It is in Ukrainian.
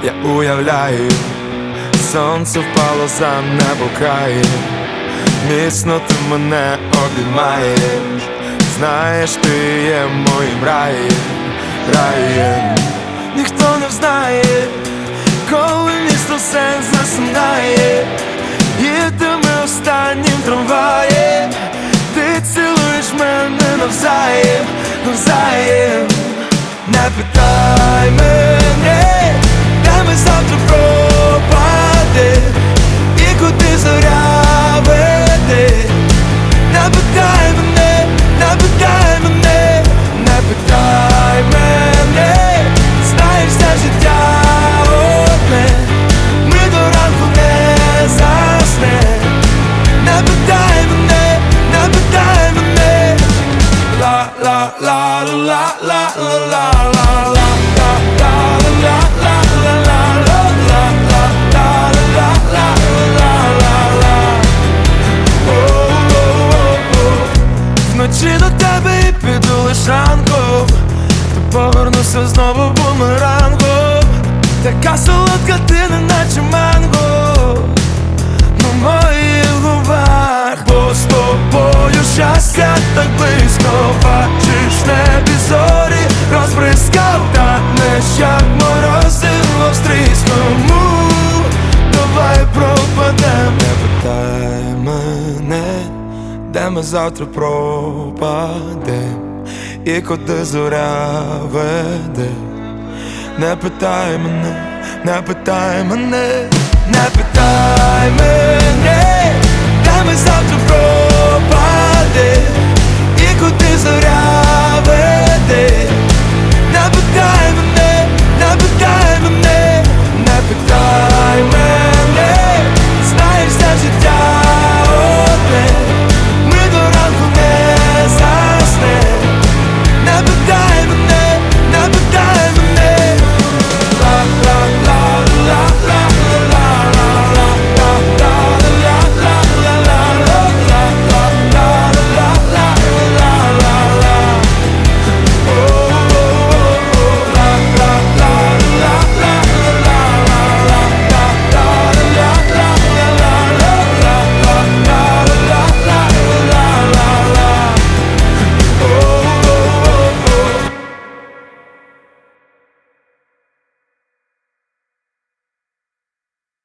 Я уявляю, сонце впало за небо край, міцно ти мене обіймаєш, знаєш, ти є моїм раєм. Ніхто не знає, коли місто сенс засинає, їдемо останнім трамваєм, ти цілуєш мене навзаєм. Не питай мене, де ми завтра пропадем і куди зоря веде. Не питай мене, не питай мене, не питай мене, знаєш, все життя одне, ми до ранку не заснем. Не питай мене, не питай мене. Вночі до тебе і піду лиш ранком, ти повернуся знову бумерангом. Така солодка ти, неначе манго на моїх губах, бо з тобою щастя так близько. Бачиш, в небі зорі розбризкав, танеш, як морозиво стріскому. Давай пропадем. Не питай мене, де ми завтра пропадем і куди зоря веде. Не питай мене, не питай мене, не питай.